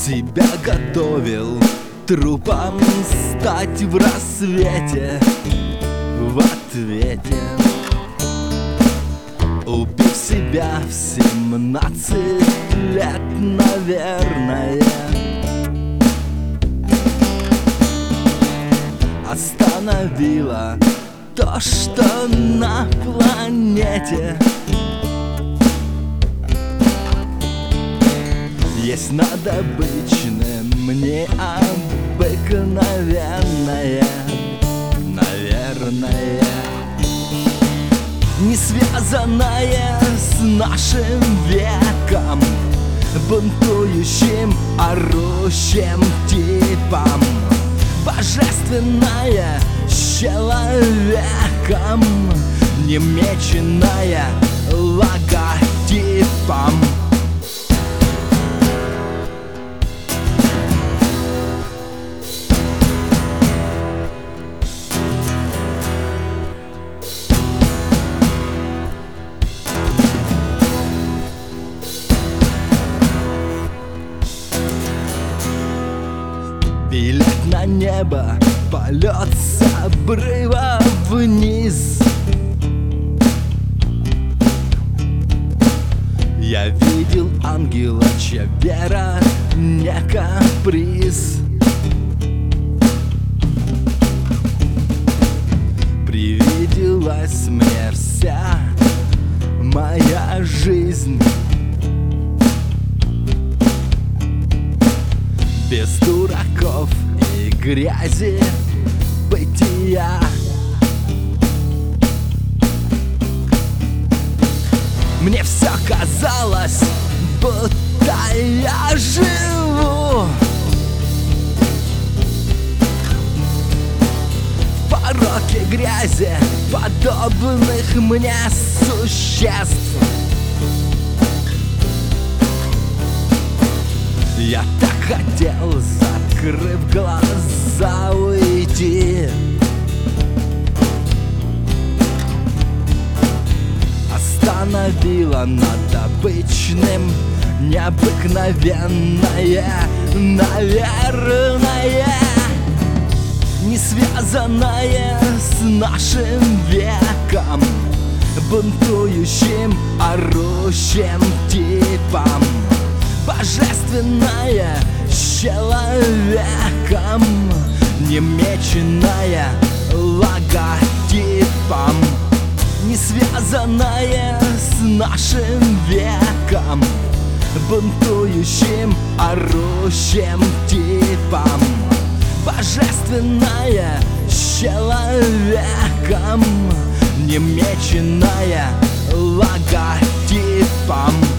Себя готовил трупом стать в рассвете, в ответе, убив себя в 17 лет, наверное. Остановило то, что на планете есть над обычным, необыкновенное, наверное, не связанное с нашим веком, бунтующим, орущим типом, божественная человеком, немеченная логотипом. Билет на небо, полет с обрыва вниз. Я видел ангела, чья вера не каприз. Привиделась мне вся моя жизнь без дураков и грязи бытия. Мне все казалось, будто я живу в пороке грязи подобных мне существ. Я так хотел, закрыв глаза, уйти. Остановила над обычным, необыкновенное, наверное, не связанное с нашим веком, бунтующим, орущим типом, божественная человеком, немеченная логотипом, не связанная с нашим веком, бунтующим, орущим типом, божественная человеком, немеченная логотипом.